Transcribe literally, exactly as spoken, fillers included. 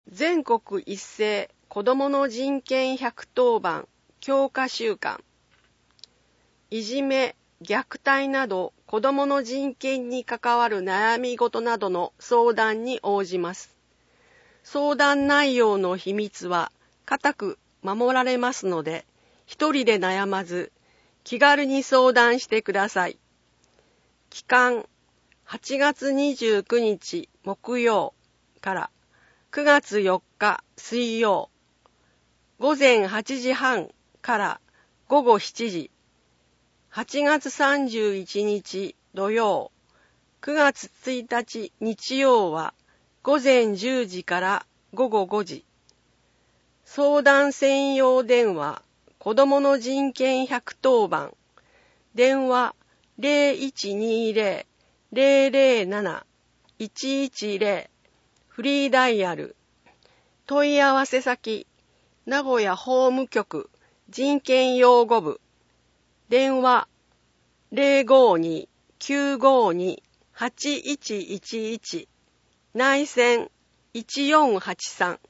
全国一斉子どもの人権百当番強化週間。いじめ、虐待など子どもの人権に関わる悩み事などの相談に応じます。相談内容の秘密は固く守られますので、一人で悩まず気軽に相談してください。期間はちがつにじゅうくにち木曜からくがつよっか水曜、午前はちじはんから午後しちじ、はちがつさんじゅういちにち土曜、くがつついたち日曜は午前じゅうじから午後ごじ。相談専用電話子どもの人権百当番、電話 ゼロいちにゼロ ゼロゼロなな いちいちゼロ、フリーダイヤル。問い合わせ先、名古屋法務局人権擁護部、電話 ゼロごに きゅうごに はちいちいちいち、内線いちよんはちさん。